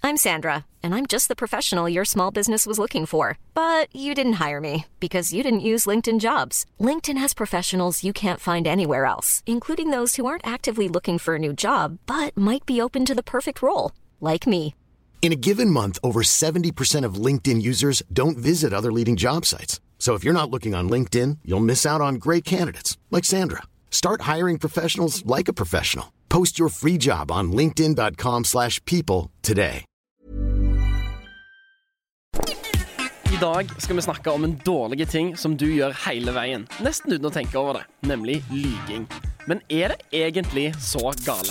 I'm Sandra, and I'm just the professional your small business was looking for. But you didn't hire me because you didn't use LinkedIn Jobs. LinkedIn has professionals you can't find anywhere else, including those who aren't actively looking for a new job, but might be open to the perfect role, like me. In a given month, over 70% of LinkedIn users don't visit other leading job sites. So if you're not looking on LinkedIn, you'll miss out on great candidates like Sandra. Start hiring professionals like a professional. Post your free job on linkedin.com/people today. I dag skal vi snakke om en dårlig ting som du gjør hele veien, nesten uten å tenke over det, nemlig lyging. Men er det egentlig så gale?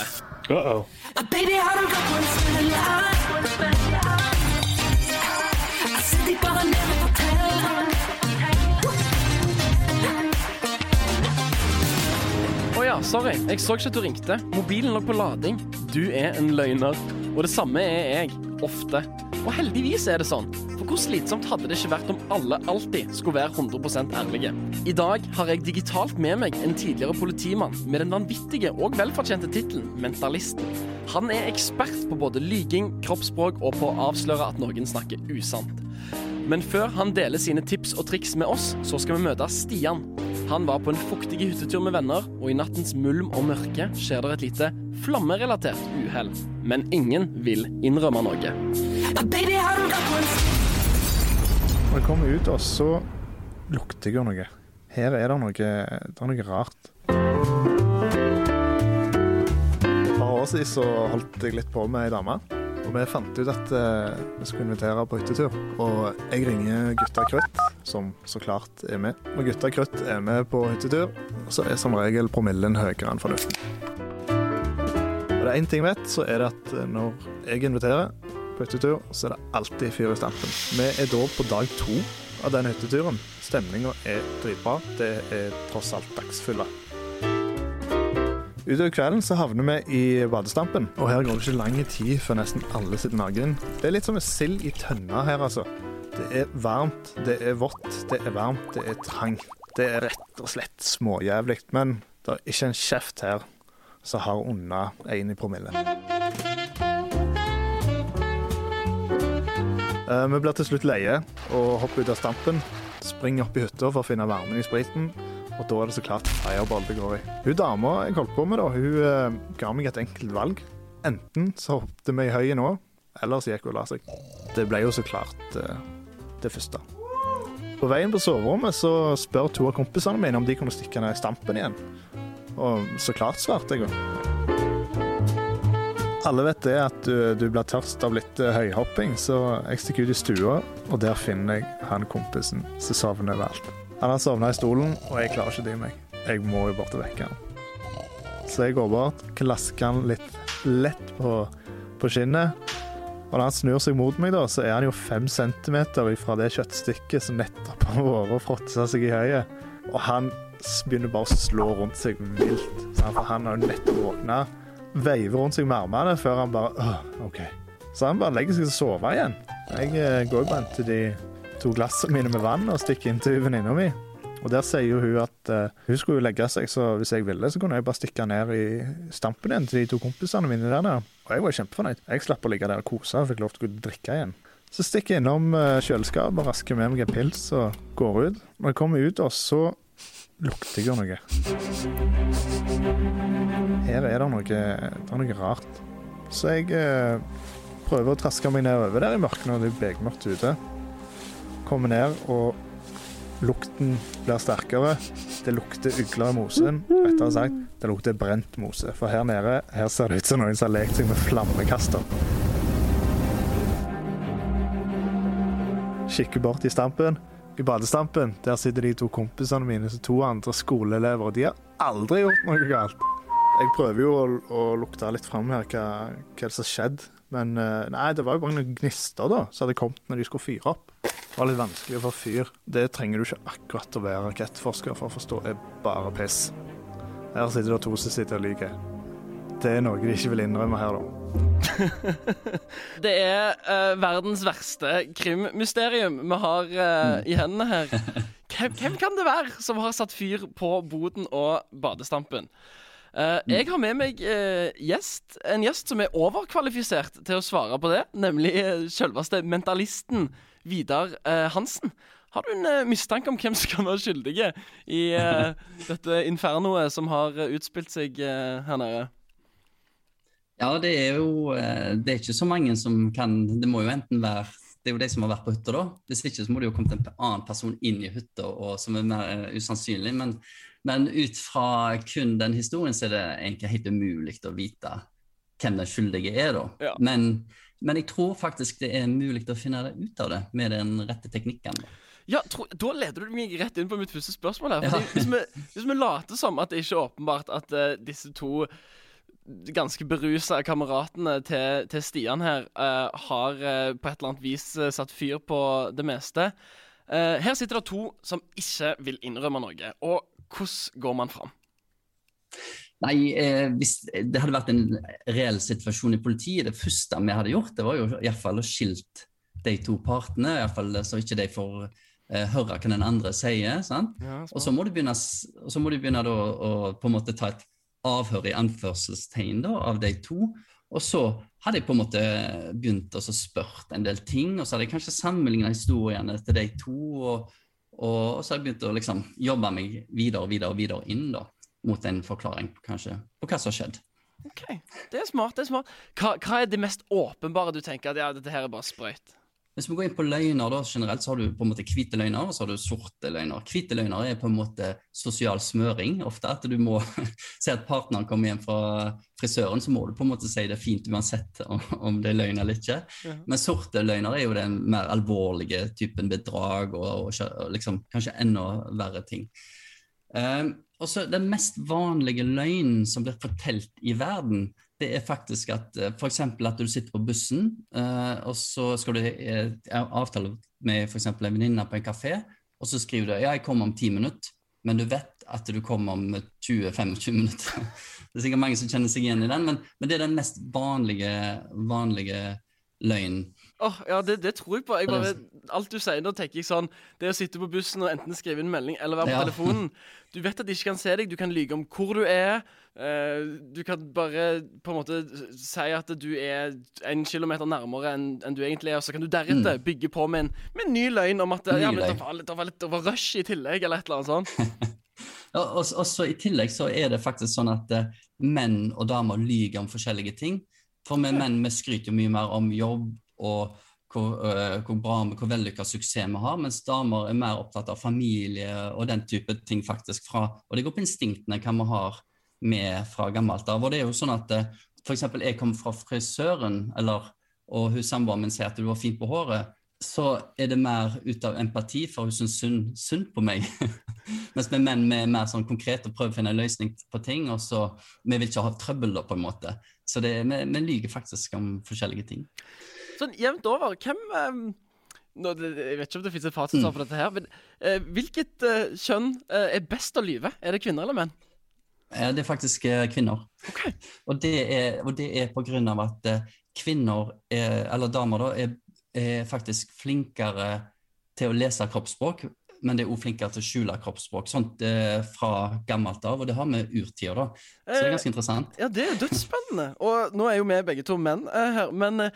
Åja, sorry, jeg så ikke at du ringte. Mobilen lå på lading. Du en løgner. Og det samme jeg, ofte. Og heldigvis det sånn. For hvor slitsomt hadde det ikke vært om alle alltid skulle være 100% ærlige? I dag har jeg digitalt med meg en tidligere politimann med den vanvittige og velfortjente titelen Mentalisten. Han ekspert på både lyging, kroppsspråk og på å avsløre at noen snakker usant. Men før han deler sine tips og triks med oss, så skal vi møte Stian. Han var på en fuktig hyttetur med venner, og i nattens mulm og mørke skjer det et lite flammerelatert uheld. Men ingen vil innrømme noe. Når jeg kommer ut, og så lukter jeg noe. Her det noe rart. Et par år siden så holdt jeg litt på med en dame, og vi fant ut at vi skulle invitere på hyttetur. Og jeg ringer Gutta Krutt, som så klart med. Når Gutta Krutt med på hyttetur, så som regel promillen høyere enn fornuften. Og det en ting jeg vet, så det at når jeg inviterer på hyttetur, så det alltid fyr i stampen. Vi da på dag 2 av den hytteturen. Stemningen dritbra. Det tross alt dagsfylla. Utover kvelden så havner vi i badestampen, og her går det ikke lang tid før nesten alle sitter nagen. Det litt som en sild i tønna her, altså. Det varmt, det vått, det varmt, det trangt. Det rett og slett småjævligt, men det ikke en kjeft her som har under 1 i promille. Vi blir til slutt leie og hopper ut av stampen, springer opp i hytta for å finne varmen i spriten, og da det så klart fireball det går i. Hun dama jeg holdt på med da, hun ga meg et enkelt valg. Enten så hoppte vi i høyet nå, eller så gikk hun og la seg. Det ble jo så klart det første. På veien på soverommet så spør 2 av kompisene mine om de kunne stikke ned i stampen igjen. Og så klart svarte jeg. Alle vet det at du blir tørst av litt høyhopping, så jeg stikker ut i stua, og der finner jeg han kompisen som sovner overalt. Han har sovnet i stolen, og jeg klarer ikke det i meg. Jeg må jo bort og vekke han. Så jeg går bort, klasker han litt lett på skinnet, og når han snur seg mot meg da, så han jo 5 centimeter fra det kjøttstykket som nettopp har vært og frottet seg i høyet. Og han begynner bare å slå rundt seg vilt. For han har jo nettopp våknet, veiver rundt seg med armene før han bare, ok. Så han bare legger seg til å sove igjen. Jeg går bare til de 2 glassene mine med vann og stikker inn til venninna mi. Og der sier jo hun at hun skulle jo legge seg, så hvis jeg ville, så kunne jeg bare stikke ned i stampen igjen til de 2 kompisene mine der nede. Og jeg var kjempefornøyd. Jeg slapp å ligge der og kose og fikk lov til å drikke igjen. Så stikker jeg innom kjøleskapet og rasker med meg en pils og går ut. Når jeg kommer ut, så lukter jeg noe. Her det noe rart. Så jeg prøver å traske meg ned over der i mørket når det begmørkt ute. Kommer ned, og lukten blir sterkere. Det lukter ugler i mosen. Rettere sagt, det lukter brent mose. For her nede, her ser det ut som noen som har lekt seg med flammekaster. Kikker bort i stampen. I badestampen, der sitter de 2 kompisene mine, så 2 andre skoleelever, og de har aldri gjort noe galt. Jeg prøver jo å lukte litt frem her hva det som har skjedd. Men nei, det var jo bare noen gnister da, så hadde kommet når de skulle fyre opp. Det var litt vanskelig å få fyr. Det trenger du ikke akkurat å være rakettforsker for å forstå, bare piss. Her sitter det 2 som sitter og lyger. Det noe de ikke vil innrømme her da. Det verdens verste krimmysterium vi har i hendene her. Hvem kan det være som har satt fyr på boden og badestampen? Jeg har med meg en gjest som overkvalifisert til å svare på det, nemlig selveste mentalisten Vidar Hansen. Har du en mistanke om hvem som kan være skyldige i dette infernoet som har utspilt seg her nede? Ja, det er ikke så mange som kan, det må jo enten være, det er jo de som har vært på hytta da, hvis ikke så må det jo komme en annen person inn i hytta, og som mer usannsynlig, men ut fra kun den historien så er det egentlig helt umulig å vite hvem den skyldige da. Ja. Men jeg tror faktisk det mulig å finne det ut av det med den rette teknikken. Ja, da leder du meg rett inn på mitt første spørsmål her. Fordi hvis vi later som at det ikke er åpenbart at disse to ganske beruset kameratene til Stian her har på et eller annet vis satt fyr på det meste. Her sitter det to som ikke vil innrømme noe. Og hvordan går man fram? Nei, hvis det hadde vært en reell situasjon i politiet, det første vi hadde gjort, det var jo i hvert fall å skilt de to partene, i hvert fall så ikke de får høre hva den andre sier, sant? Ja, og så må du begynne da, å på en måte ta et avhør i anførselstegn da, av de to, og så hadde jeg på en måte begynt å spørre en del ting, og så hadde jeg kanskje sammenlignet historiene til de to, og så hadde jeg begynt å liksom jobbe meg videre inn da, mot en forklaring kanskje på hva som har skjedd. Ok, det er smart. Hva er det mest åpenbare du tenker at ja, dette her er bare sprøyt? Hvis vi går inn på løgner da, generelt, så har du på en måte hvite løgner, og så har du sorte løgner. Hvite løgner er på en måte sosial smøring. Ofte at du må se at partneren kommer hjem fra frisøren, så må du på en måte si det fint uansett om det er løgn eller ikke. Ja. Men sorte løgner er jo den mer alvorlige typen bedrag, og liksom kanskje enda verre ting. Og så den mest vanlige løgnen som blir fortalt i verden, det er faktisk at for eksempel at du sitter på bussen, og så skal du avtale med for eksempel en venninne på en kafé, og så skriver du, ja, jeg kommer om 10 minutter, men du vet at du kommer om 20-25 minutter. Det er sikkert mange som kjenner seg igjen i den, men det er den mest vanlige løgnen. Ja, det tror jeg på. Alt du sier nå tenker jeg sånn, det å sitte på bussen og enten skrive en melding eller være på telefonen. Du vet at de ikke kan se deg, du kan lyge om hvor du er, du kan bare på en måte si at du er 1 kilometer nærmere enn du egentlig er, og så kan du deretter bygge på med en ny løgn om at det var rush i tillegg, eller et eller annet sånt. Og så i tillegg så er det faktisk sånn at menn og damer lyger om forskjellige ting. For menn skryter jo mye mer om jobb og hvor vellykket suksess vi har, mens damer er mer opptatt av familie og den type ting faktisk og det går på instinktene hva vi har med fra gammelt av. Og det er jo sånn at for eksempel jeg kommer fra frisøren, og hun samboeren min sier at du var fint på håret, så er det mer ut av empati for hun synes synd på meg. Mens med menn er mer sånn konkret og prøver å finne en løsning på ting, og så vi vil ikke ha trøbbel da på en måte. Så vi lyger faktisk om forskjellige ting. Sånn jevnt over, jeg vet ikke om det finnes et fasitsvar for dette her, men hvilket kjønn er best å lyve? Er det kvinner eller menn? Det er faktisk kvinner. Okay. Og det er på grunn av at kvinner, eller damer da, er faktisk flinkere til å lese kroppsspråk, men det er også flinkere til å skjule kroppsspråk, sånt fra gammelt av, og det har med urtider da. Så det er ganske interessant. Ja, det er dødsspennende. Og nå er jo vi begge to menn her, men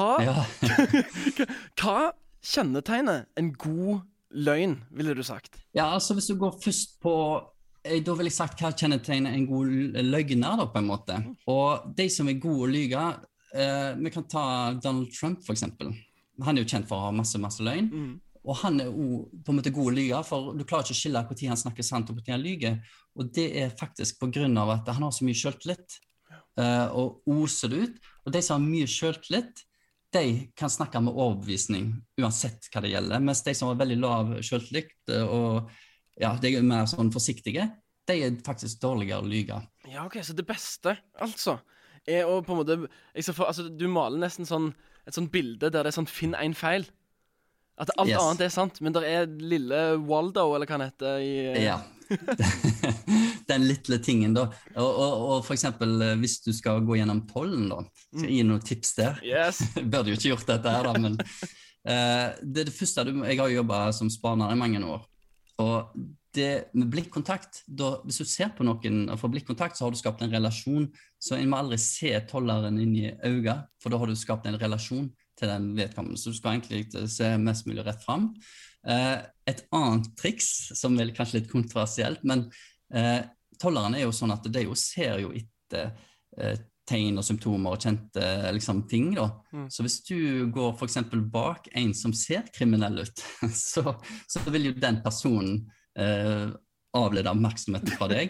hva kjennetegner en god løgn, ville du sagt? Ja, altså hvis du går først på, da vil jeg sagt hva kjennetegner en god løgner da, på en måte. Og de som er gode å lyge, vi kan ta Donald Trump for eksempel. Han er jo kjent for å ha masse løgn, og han er jo på en måte god å lyge, for du klarer ikke å skille hvor tid han snakker sant og hvor tid han lyger, og det er faktisk på grunn av at han har så mye selvtillit, og oser det ut, og de som har mye selvtillit, de kan snakke med overbevisning, uansett hva det gjelder, mens de som har veldig lav selvtillit, og ja, de er mer sånn forsiktige, de er faktisk dårligere å lyge. Ja, ok, så det beste, altså, er å på en måte, du maler nesten sånn, et sånt bilde der det er sånn, finn en feil. At alt annet er sant, men det er lille Waldo, eller hva han heter Ja, den lille tingen da. Og for eksempel, hvis du skal gå gjennom pollen da, skal jeg gi noen tips der. Yes. Burde jo ikke gjort dette her da, men det er det første, jeg har jo jobbet som spaner i mange år, og det med blikkontakt, hvis du ser på noen og får blikkontakt, så har du skapt en relasjon, så en må aldri se tolleren inn i øynene, for da har du skapt en relasjon til den vedkommende, så du skal egentlig se mest mulig rett frem. Et annet triks, som er kanskje litt kontroversielt, men tolleren jo sånn at det jo ser jo etter tegn og symptomer og kjente liksom, ting da. Så hvis du går for eksempel bak en som ser kriminell ut, så vil jo den personen avlede oppmerksomheten fra deg.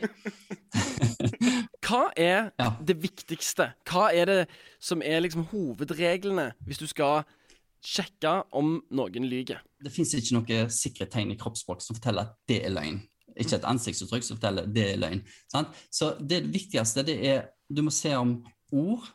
Hva det viktigste? Hva det som liksom hovedreglene hvis du skal sjekke om noen lyger? Det finnes ikke noe sikre tegn i kroppsspråk som forteller at det løgn. Ikke et ansiktsuttrykk som forteller at det løgn. Sant? Så det viktigste det du må se om ord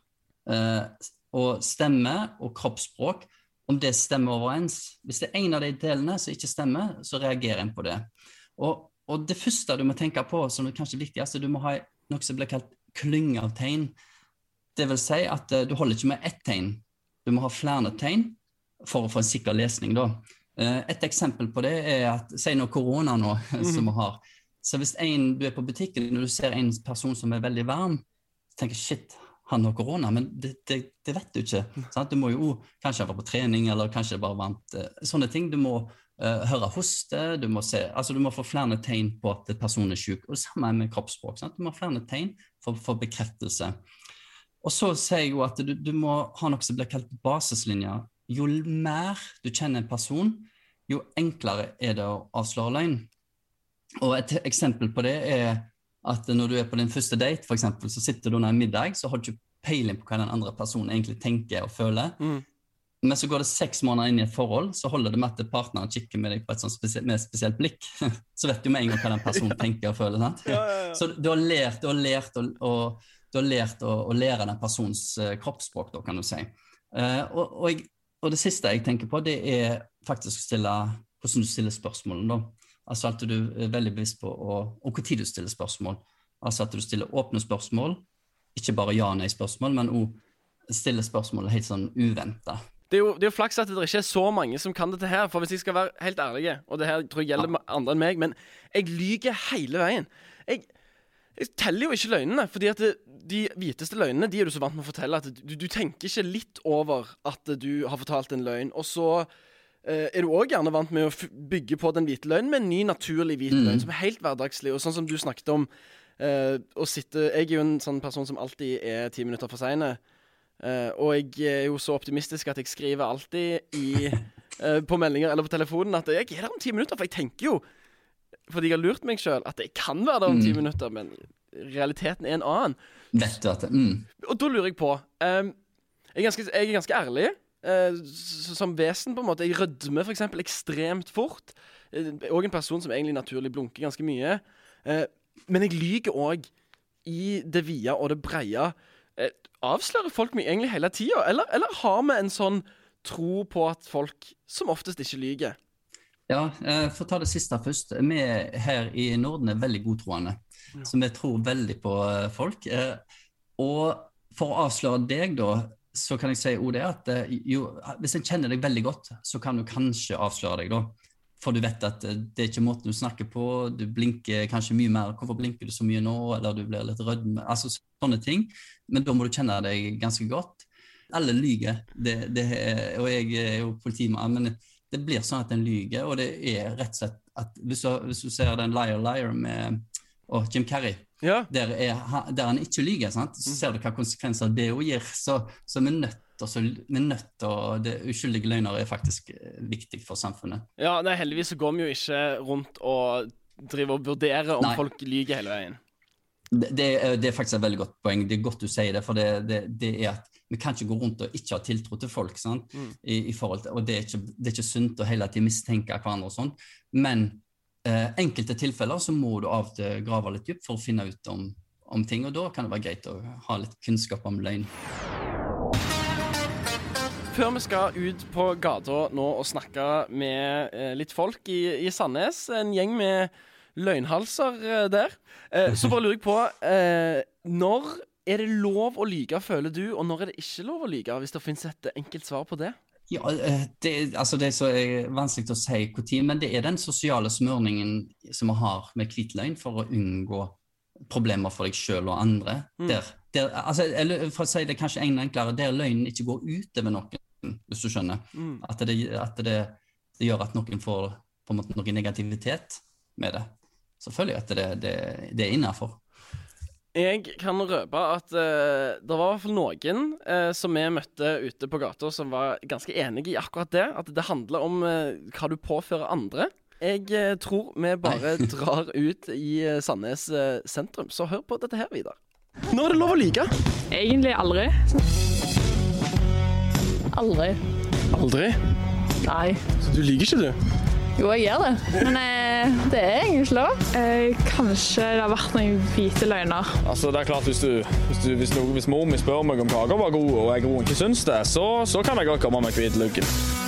og stemme og kroppsspråk, om det stemmer overens. Hvis det en av de delene som ikke stemmer, så reagerer en på det. Og det første du må tenke på, som er kanskje viktigste, du må ha noe som blir kalt klynge av tegn. Det vil si at du holder ikke med ett tegn. Du må ha flere tegn for å få en sikker lesning da. Et eksempel på det at, si nå korona nå, som vi har. Så hvis du på butikken, når du ser en person som veldig varm, så tenker shit, han har korona, men det vet du ikke. Sant? Du må jo kanskje være på trening, eller kanskje bare varmt. Sånne ting, du må høre hoste, du må få flere tegn på at personen syk, og det samme med kroppsspråk. Sant? Du må ha flere tegn for bekreftelse. Og så sier jeg jo at du må ha noe som blir kalt basislinjer. Jo mer du kjenner en person, jo enklere det å avsløre løgn. Og et eksempel på det at når du på din første date, for eksempel, så sitter du under en middag, så har du ikke peiling på hva den andre personen egentlig tenker og føler. Men så går det 6 måneder inn i et forhold, så holder det med at partneren kikker med deg på et sånt med et spesielt blikk. Så vet du med en gang hva den personen tenker og føler. Sant? Ja. Så du har lært å lære den persons kroppsspråk, da, kan du si. Og det siste jeg tenker på, det faktisk hvordan du stiller spørsmålene da. Altså at du veldig bevisst på og hvor tid du stiller spørsmål. Altså at du stiller åpne spørsmål, ikke bare ja-nei-spørsmål, men også stiller spørsmål helt sånn uventet. Det er jo flaks at det ikke så mange som kan dette her, for hvis jeg skal være helt ærlig, og det her tror jeg gjelder andre enn meg, men jeg lyger hele veien. Jeg teller jo ikke løgnene, fordi at de hviteste løgnene, de du så vant med å fortelle, at du tenker ikke litt over at du har fortalt en løgn, og så du også gjerne vant med å bygge på den hvite løgnen med en ny naturlig hvit løgn, som helt hverdagslig, og sånn som du snakket om, jeg jo en sånn person som alltid 10 minutter for sene, og jeg jo så optimistisk at jeg skriver alltid på meldinger eller på telefonen at jeg der om 10 minutter, for jeg tenker jo, fordi jeg har lurt meg selv, at jeg kan være der om 10 minutter, men realiteten en annen. Vet du at Og da lurer jeg på, jeg ganske ærlig, som vesen på en måte. Jeg rødmer for eksempel ekstremt fort, og en person som egentlig naturlig blunker ganske mye, men jeg lyger også i det vide og det breie. Avslører folk meg egentlig hele tiden, eller har vi en sånn tro på at folk som oftest ikke lyger? Ja, for å ta det siste først. Vi her i Norden veldig godtroende, så vi tror veldig på folk. Og for å avsløre deg da, så kan jeg si det at hvis en kjenner deg veldig godt, så kan du kanskje avsløre deg da. For du vet at det ikke måten du snakker på, du blinker kanskje mye mer. Hvorfor blinker du så mye nå, eller du blir litt rød? Altså sånne ting. Men da må du kjenne deg ganske godt. Alle lyger, og jeg jo politimann, men det blir sånn at en lyger, og det rett og slett at hvis du ser den Liar Liar med Jim Carrey, der han ikke lyger, sant? Så ser du hva konsekvenser det jo gir. Så vi nødt, og det uskyldige løgner faktisk viktig for samfunnet. Ja, heldigvis så går vi jo ikke rundt og driver og vurderer om folk lyger hele veien. Det faktisk et veldig godt poeng. Det godt du sier det, for det at vi kan ikke gå rundt og ikke ha tiltro til folk, sant? I forhold til, og det ikke sunt å hele tiden mistenke hverandre og sånt, men enkelte tilfeller så må du av til grave litt dypt for å finne ut om ting, og da kan det være greit å ha litt kunnskap om løgn. Før vi skal ut på gata nå og snakke med litt folk i Sandnes, en gjeng med løgnhalser der, så bare lurer jeg på, når det lov å lyge, føler du, og når det ikke lov å lyge, hvis det finnes et enkelt svar på det? Ja, altså det er så vanskelig å si hvor tid, men det er den sosiale smørningen som vi har med hvitløgn for å unngå problemer for deg selv og andre. Altså, eller for å si det kanskje enda enklere, der løgnen ikke går ut over noen, hvis du skjønner. At det gjør at noen får på en måte noen negativitet med det. Selvfølgelig at det er innenfor. Jeg kan røpe at det var I hvert fall noen som vi møtte ute på gata som var ganske enige I akkurat det, at det handler om hva du påfører andre. Jeg tror vi bare drar ut I Sandnes sentrum, så hør på dette her videre. Når det lov å lyge? Egentlig aldri. Aldri. Aldri? Nei. Så du lyger ikke du? Jo, jeg gjør det, men det egentlig ikke lov. Kanskje det har vært noen hvite løgner. Altså, det klart, hvis mor mi spør meg om kaker var god, og jeg ikke syns det, så kan jeg godt komme med hvitløggen.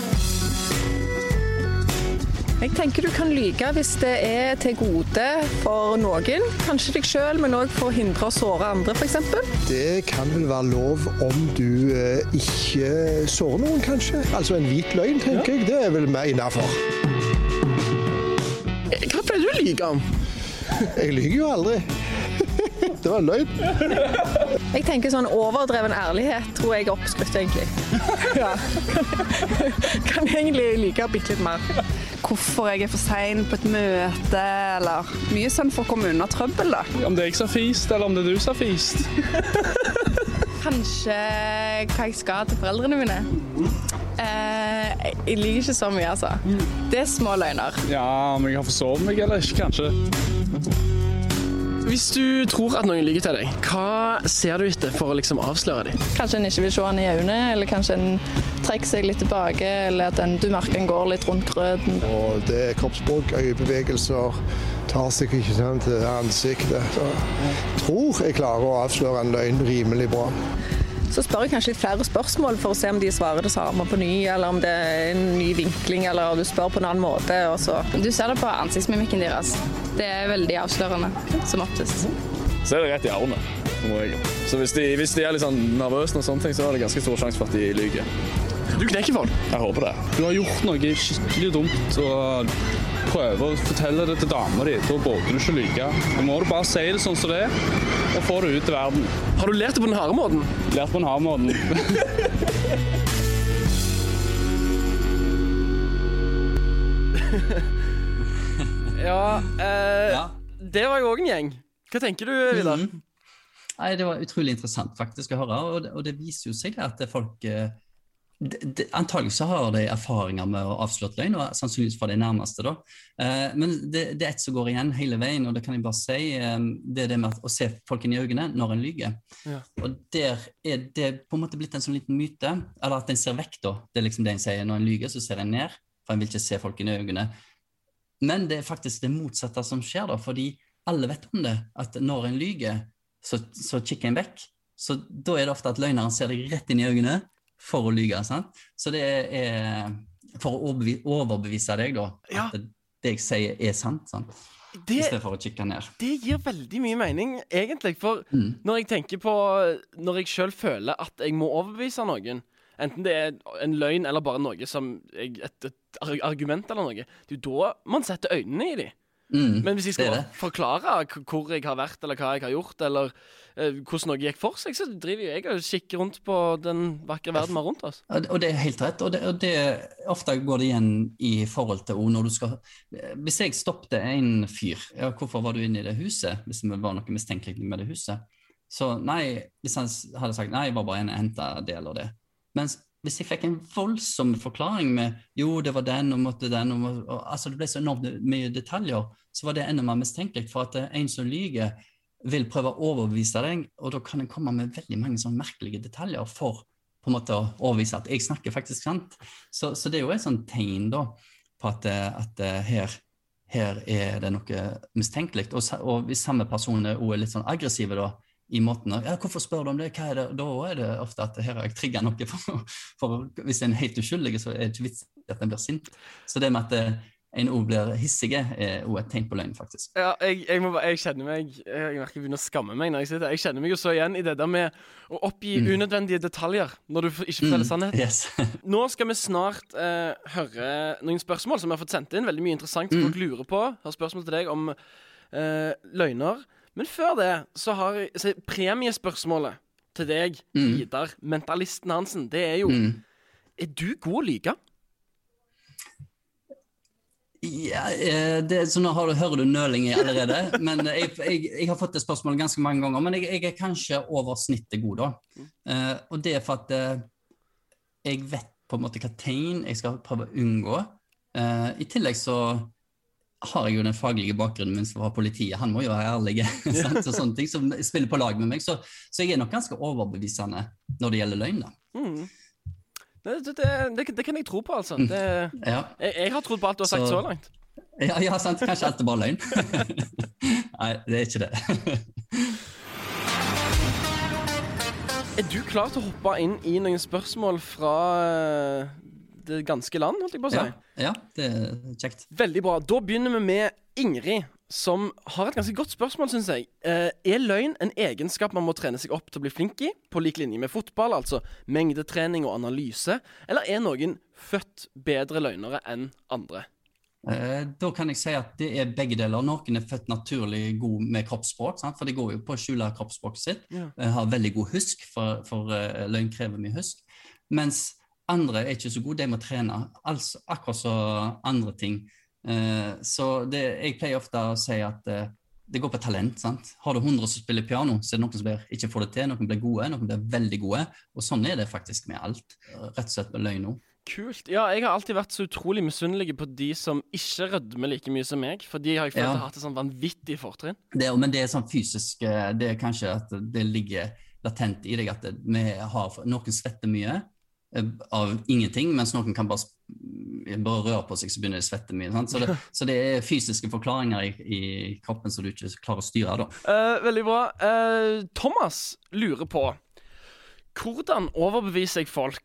Jeg tenker du kan lyge hvis det til gode for noen, kanskje deg selv, men også for å hindre å såre andre, for eksempel. Det kan vel være lov om du ikke sårer noen, kanskje. Altså en hvit løgn, tenker jeg, det vel meg innenfor. Hva pleier du å lyge om? Jeg lyger jo aldri. Det var en løgn. Jeg tenker sånn overdreven ærlighet, tror jeg oppskrift egentlig. Ja. Kan egentlig lyge bitte litt mer. Hvorfor jeg for sen på et møte, eller mye sånn for å komme unna trøbbel da. Om det er jeg som har fist, eller om det er du som har fist. Kanskje hva jeg skal til foreldrene mine. Jeg liker ikke så mye, altså. Det små løgner. Ja, om jeg har forsovet meg eller ikke, kanskje. Hvis du tror at noen lyger til deg, hva ser du etter for å liksom avsløre dem? Kanskje en ikke vil se han I øynene, eller kanskje en trekker seg litt tilbake, eller at du merker en går litt rundt grøten. Og det kroppsspråk, øyebevegelser, tar seg ikke sant, til ansiktet. Så jeg tror jeg klarer å avsløre en løgn rimelig bra. Så spør jeg kanskje litt flere spørsmål for å se om de svarer det samme på ny, eller om det en ny vinkling, eller om du spør på en annen måte. Og så. Du ser det på ansiktsmimikken deres. Det veldig avslørende, som oftest. Så det rett I armene, som regel. Så hvis de litt sånn nervøse og sånne ting, så det ganske stor sjanse for at de lyger. Du knekker folk? Jeg håper det. Du har gjort noe skikkelig dumt, og prøver å fortelle det til damer di, da burde du ikke lyge. Da må du bare si det sånn som det og få det ut I verden. Har du lært det på den harde måten? Lært på den harde måten. Ja, det var jo også en gjeng. Hva tenker du, Vidar? Nei, det var utrolig interessant faktisk å høre, og det viser jo seg at folk... Antagelig så har de erfaringer med å avsløre løgn, og sannsynligvis for de nærmeste da. Men det et som går igjen hele veien, og det kan jeg bare si, det det med å se folk inn I øynene når en lyger. Ja. Og der det på en måte blitt en sånn liten myte, eller at en ser vekk da. Det liksom det en sier, når en lyger så ser en ned, for en vil ikke se folk inn I øynene. Men det faktisk det motsatte som skjer da, fordi alle vet om det, at når en lyger, så kikker en vekk. Så da det ofte at løgneren ser deg rett inn I øynene, for å lyge, sant? Så det for å overbevise deg da, at det jeg sier sant, sant? I stedet for å kikke ned. Det gir veldig mye mening, egentlig, for når jeg tenker på, når jeg selv føler at jeg må overbevise noen, enten det en løgn eller bare noe som et argument eller noe, det da man setter øynene I dem. Men hvis jeg skal forklare hvor jeg har vært, eller hva jeg har gjort, eller hvordan noe gikk for seg, så driver jeg og kikker rundt på den vakre verden med rundt oss. Og det helt rett, og det ofte går det igjen I forhold til når du skal... Hvis jeg stoppte en fyr, hvorfor var du inne I det huset, hvis det var noe mistenkelig med det huset? Så nei, hvis han hadde sagt, nei, jeg var bare en hentet del av det. Men hvis jeg fikk en voldsom forklaring med, jo, det var den, og måtte den, og altså det ble så enormt mye detaljer, så var det enda mer mistenkelig, for at en som lyger vil prøve å overbevise deg, og da kan en komme med veldig mange sånne merkelige detaljer for på en måte å overbevise at jeg snakker faktisk sant. Så det jo et sånt tegn da, på at her det noe mistenkelig, og hvis samme person også litt sånn aggressive da, I måten, hvorfor spør du om det, hva det? Da det ofte at her har jeg trigget noe, for hvis en helt uskyldig, så det ikke vits at en blir sint. Så det med at en også blir hissige, også et tegn på løgn, faktisk. Ja, jeg kjenner meg, jeg merker jeg begynner å skamme meg når jeg sitter. Jeg kjenner meg jo så igjen i det der med å oppgi unødvendige detaljer når du ikke forteller sannhet. Yes. Nå skal vi snart høre noen spørsmål som vi har fått sendt inn. Veldig mye interessant folk lurer på. Har spørsmål til deg om løgner. Men før det så har jeg premiespørsmålet til deg, Vidar, mentalisten Hansen. Det jo er du god å lyge? Ja, så nå hører du nøling allerede, men jeg har fått det spørsmålet ganske mange ganger, men jeg kanskje over snittet god da. Og det for at jeg vet på en måte hva tegn jeg skal prøve å unngå. I tillegg så har jeg jo den faglige bakgrunnen min fra politiet. Han må jo være ærlig, sant? Og sånne ting som spiller på lag med meg. Så jeg nok ganske overbevisende når det gjelder løgn da. Det kan jeg tro på, altså. Jeg har trodd på alt du har sagt så langt. Ja, sant. Kanskje alt bare løgn. Nei, det ikke det. Du klar til å hoppe inn i noen spørsmål fra det ganske land, holdt jeg på å si? Ja, det kjekt. Veldig bra. Da begynner vi med Ingrid, som har et ganske godt spørsmål, synes jeg. Løgn en egenskap man må trene seg opp til å bli flink i, på lik linje med fotball, altså mengdetrening og analyse, eller noen født bedre løgnere enn andre? Da kan jeg si at det begge deler. Noen født naturlig god med kroppsspråk, sant? For det går jo på å skjule kroppsspråket sitt. Har veldig god husk, for løgn krever mye husk. Mens andre ikke så gode, de må trene, altså akkurat så andre ting. Så jeg pleier ofte å si at det går på talent, sant? Har du 100 som spiller piano, så det noen som ikke får det til, noen blir gode, noen blir veldig gode, og sånn det faktisk med alt, rett og slett med løgn nå. Kult. Ja, jeg har alltid vært så utrolig misunnelig på de som ikke rødmer like mye som meg, for de har jeg følt å ha hatt et sånn vanvittig fortrinn. Men det sånn fysisk, det kanskje at det ligger latent i deg, at noen svetter mye, av ingenting, mens noen kan bare røre på seg, så begynner de å svette mye. Sant? Så det fysiske forklaringer i kroppen som du ikke klarer å styre da. Veldig bra. Thomas lurer på hvordan overbeviser jeg folk?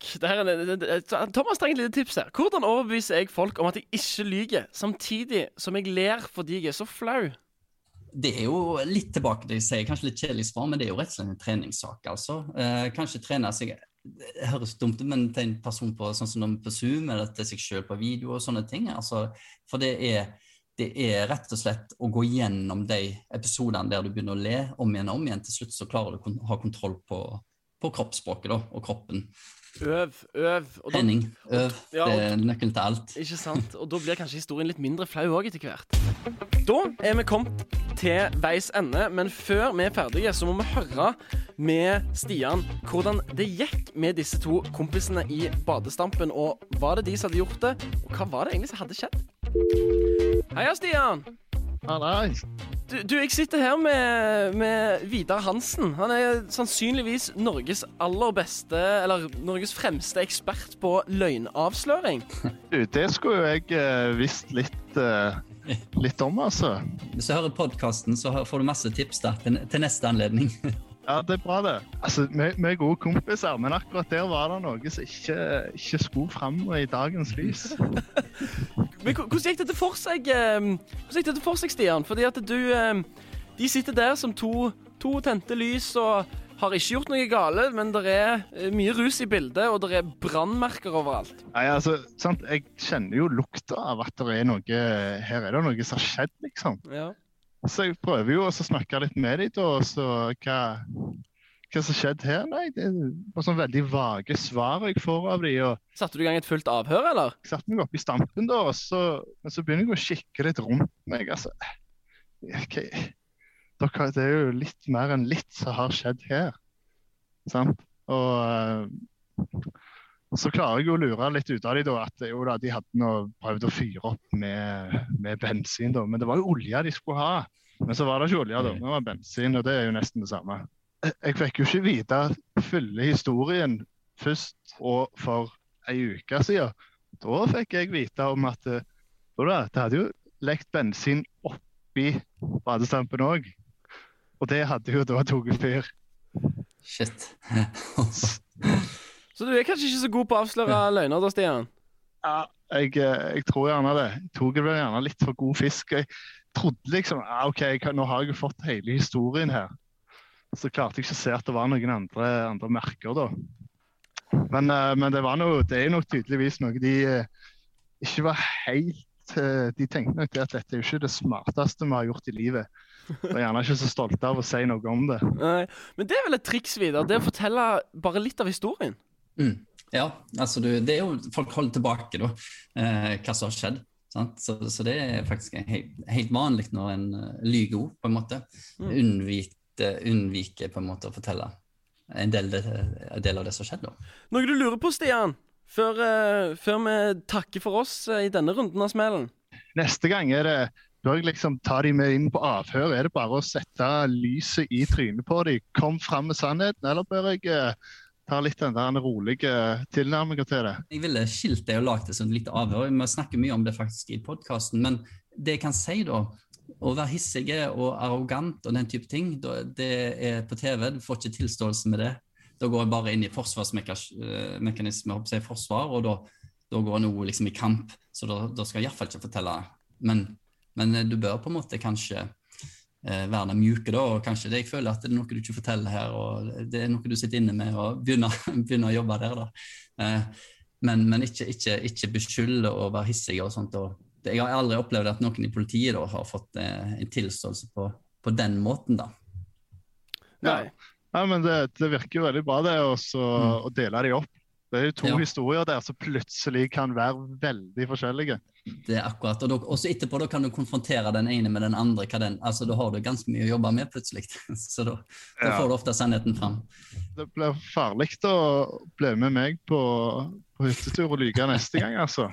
Thomas trenger et lite tips her. Hvordan overbeviser jeg folk om at jeg ikke lyger, samtidig som jeg ler fordi jeg så flau? Det jo litt tilbake til det jeg sier, kanskje litt kjedelig svar, men det jo rett og slett en treningssak, altså. Kanskje trene seg, det høres dumt, men til en person på, sånn som på Zoom, eller til seg selv på video og sånne ting, altså, for det rett og slett å gå gjennom de episodene der du begynner å le om igjen, til slutt så klarer du å ha kontroll på kroppsspråket da, og kroppen. Øv. Trening, det nøkkelen til alt. Ikke sant, og da blir kanskje historien litt mindre flau også etter hvert. Da vi kommet til veis ende, men før vi ferdige så må vi høre med Stian hvordan det gikk med disse to kompisene i badestampen, og var det de som hadde gjort det, og hva var det egentlig som hadde skjedd? Heia Stian! Hei. Du, jeg sitter her med Vidar Hansen. Han sannsynligvis Norges aller beste, eller Norges fremste ekspert på løgnavsløring. Det skulle jo jeg visst litt om, altså. Hvis du hører podcasten, så får du masse tips da, til neste anledning. Ja, det bra det. Altså, vi gode kompiser, men akkurat der var det noe som ikke skulle frem i dagens lys. Men hvordan gikk dette for seg, Stian? Fordi at de sitter der som to tente lys og har ikke gjort noe gale, men det mye rus i bildet, og det brannmerker overalt. Nei, altså, sant, jeg kjenner jo lukta av at det noe, her det noe som har skjedd, liksom. Ja. Så jeg prøver jo også å snakke litt med dem, og så hva som skjedde her? Nei, det var sånn veldig vage svar jeg får av dem. Satte du i gang et fullt avhør, eller? Jeg satte meg opp i stampen da, men så begynner jeg å kikke litt rundt meg, altså. Okay. Det jo litt mer enn litt som har skjedd her, sant? Og så klarer jeg jo å lure litt ut av dem da, at jo da, de hadde prøvd å fyre opp med bensin da, men det var jo olje de skulle ha. Men så var det ikke olje da, det var bensin, og det jo nesten det samme. Jeg fikk jo ikke vite fulle historien først og for en uke siden. Da fikk jeg vite om at det hadde jo lekt bensin oppi badestampen også. Og det hadde jo da tatt fyr. Shit. Så du kanskje ikke så god på å avsløre løgner da, Stian? Ja, Jeg tror gjerne det. Jeg tok vel gjerne litt for god fisk. Jeg trodde liksom, ok, nå har jeg jo fått hele historien her. Så klarte jeg ikke å se at det var noen andre merker da. Men det er nok tydeligvis noe de ikke var helt... De tenkte nok at dette er jo ikke det smarteste vi har gjort i livet. Og gjerne ikke så stolte av å si noe om det. Nei, men det er vel et triks videre, det å fortelle bare litt av historien. Ja, altså det er jo folk holder tilbake da, hva som har skjedd, sant? Så det er faktisk helt vanlig når en lyger på en måte, unnviker på en måte å fortelle en del av det som har skjedd da. Noe du lurer på, Stian, før vi takker for oss i denne runden av smellen? Neste gang bør jeg liksom ta de med inn på avhør. Det bare å sette lyset i trynet på de? Kom frem med sannheten, eller bør jeg... ta litt den der rolige tilnærmingen til det. Jeg ville skilt det og lagt det som litt avhør. Vi snakker mye om det faktisk i podcasten, men det jeg kan si da, å være hissige og arrogant og den type ting, det er på TV, du får ikke tilståelse med det. Da går jeg bare inn i forsvarsmekanisme, forsvar, og da går jeg nå liksom i kamp, så da skal jeg i hvert fall ikke fortelle. Men du bør på en måte kanskje være mjuke da, og kanskje jeg føler at det er noe du ikke forteller her, og det er noe du sitter inne med og begynner å jobbe der da. Men ikke beskylde og være hissig og sånt. Og jeg har aldri opplevd at noen i politiet da har fått en tilståelse på den måten da. Nei, men det virker jo veldig bra det å dele de opp. Det er jo to historier der som plutselig kan være veldig forskjellige. Det er akkurat, og så etterpå da kan du konfrontere den ene med den andre, altså da har du ganske mye å jobbe med plutselig, så da får du ofte sannheten frem. Det blir farlig å bli med meg på hyttetur og lyge neste gang, altså.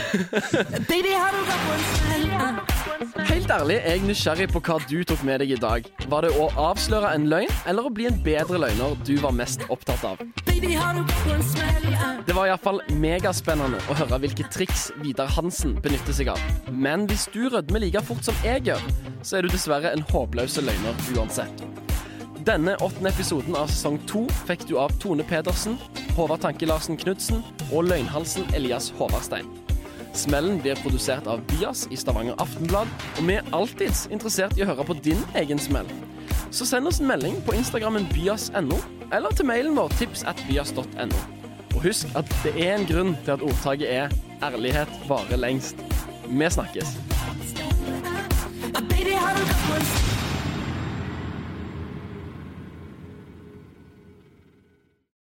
Helt ærlig er jeg nysgjerrig på hva du tok med deg i dag. Var det å avsløre en løgn, eller å bli en bedre løgner du var mest opptatt av? Det var i hvert fall megaspennende å høre hvilke triks Vidar Hansen benytter seg av. Men hvis du rødmer like fort som jeg gjør, så er du dessverre en håpløse løgner uansett. Denne 8. episoden av sesong 2 fikk du av Tone Pedersen, Håvard Tanke Larsen Knudsen og løgnhalsen Elias Håvardstein. Smellen blir produsert av Bias i Stavanger Aftenblad, og vi er alltids interessert i å høre på din egen smell. Så send oss en melding på Instagrammen bias.no, eller til mailen vår tips@bias.no. Og husk at det er en grunn til at ordtaket er ærlighet varer lengst. Vi snakkes.